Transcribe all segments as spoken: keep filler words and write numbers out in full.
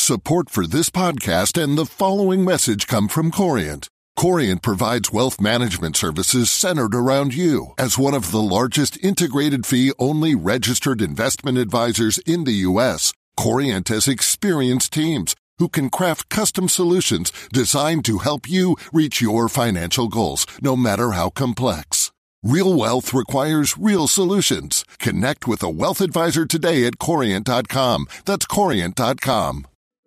Support for this podcast and the following message come from Corient. Corient provides wealth management services centered around you. As one of the largest integrated fee-only registered investment advisors in the U S, Corient has experienced teams who can craft custom solutions designed to help you reach your financial goals, no matter how complex. Real wealth requires real solutions. Connect with a wealth advisor today at corient dot com. That's corient dot com.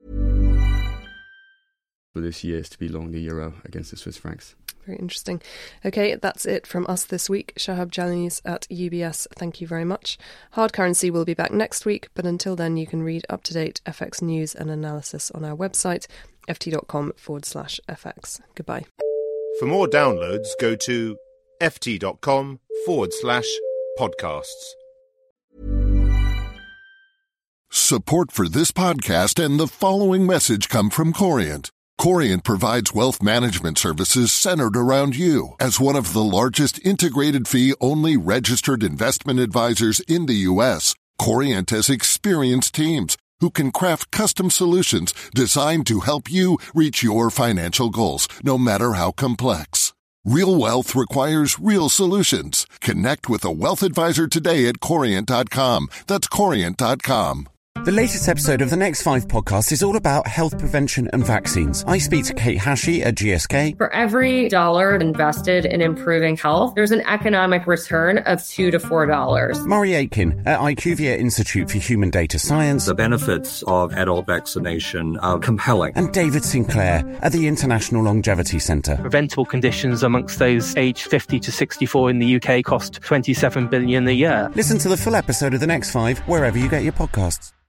For this year is to be long the euro against the Swiss francs. Very interesting. Okay, that's it from us this week. Shahab Jalani's at U B S, thank you very much. Hard Currency will be back next week, but until then you can read up-to-date F X news and analysis on our website, ft.com forward slash FX. Goodbye. For more downloads, go to ft.com forward slash podcasts. Support for this podcast and the following message come from Corient. Corient provides wealth management services centered around you. As one of the largest integrated fee-only registered investment advisors in the U S, Corient has experienced teams who can craft custom solutions designed to help you reach your financial goals, no matter how complex. Real wealth requires real solutions. Connect with a wealth advisor today at corient dot com. That's corient dot com. The latest episode of the Next Five podcast is all about health prevention and vaccines. I speak to Kate Hashi at G S K. For every dollar invested in improving health, there's an economic return of two to four dollars. Murray Aitken at IQVIA Institute for Human Data Science. The benefits of adult vaccination are compelling. And David Sinclair at the International Longevity Centre. Preventable conditions amongst those aged fifty to sixty-four in the U K cost twenty-seven billion dollars a year. Listen to the full episode of the Next Five wherever you get your podcasts.